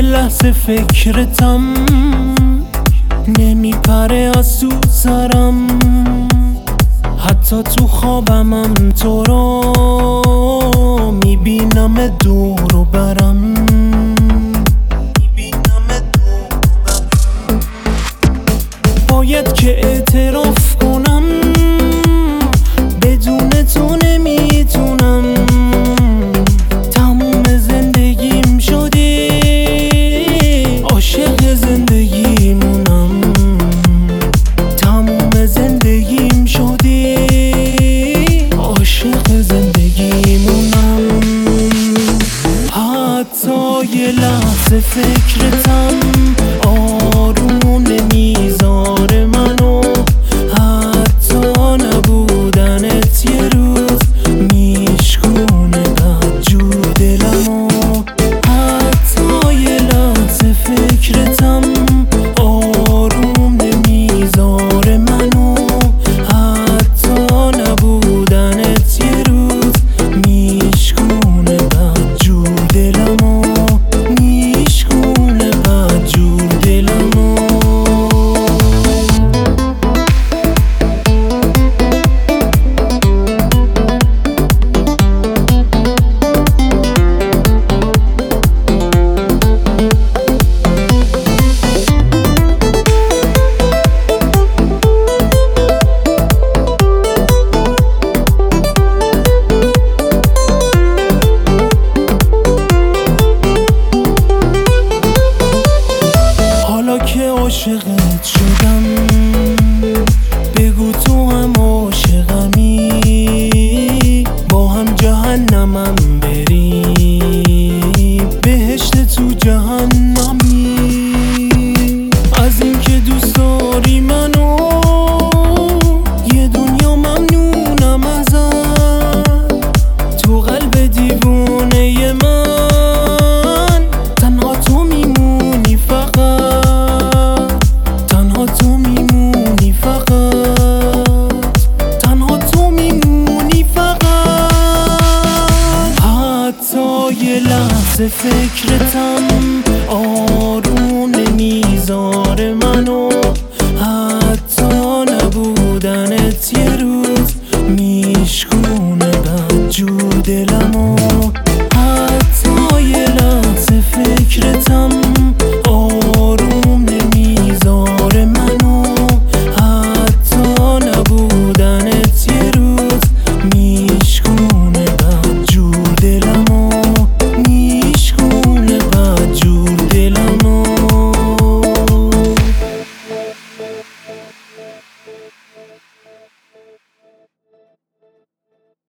یه لحظه فکرتم نمیپره از تو سرم، حتی تو خوابمم تو رو میبینم دور و برم. باید که اعتراف کنم بدون تو نمیتونم، تموم زندگیم شدی عاشق زندگیمونم، تموم زندگیم شدی عاشق زندگیمونم. حتی یه لحظه فکرتم آروم نمیذاره منو، حتی نبودنت یه روز میشکونه بدجور دلمو. حتی یه لحظه فکرتم آروم نمیذاره منو، حتی نبودنت یه روز میشکونه بدجور دلمو، میشکونه بدجور دلمو. حالا که عاشقت شدم بگو تو هم عاشقمی، با هم جهنمم بریم بهشت تو جهنمی. از این که دوست داری منو یه دنیا ممنونم ازت، تو قلب دیوونه من تنها تو میمونی، فقط تنها تو میمونی، فقط تنها تو میمونی فقط. حتی یه لحظه فکرتم آروم نمیذاره منو، حتی نبودنت یه روز